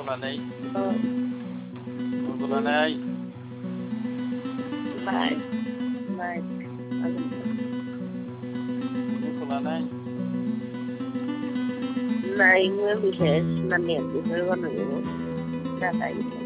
Kulanay. Oh, Kulanay. bye. Bye. Ano ba? Kulanay. Na yung bises na niya, di ba naman yun? Tatay.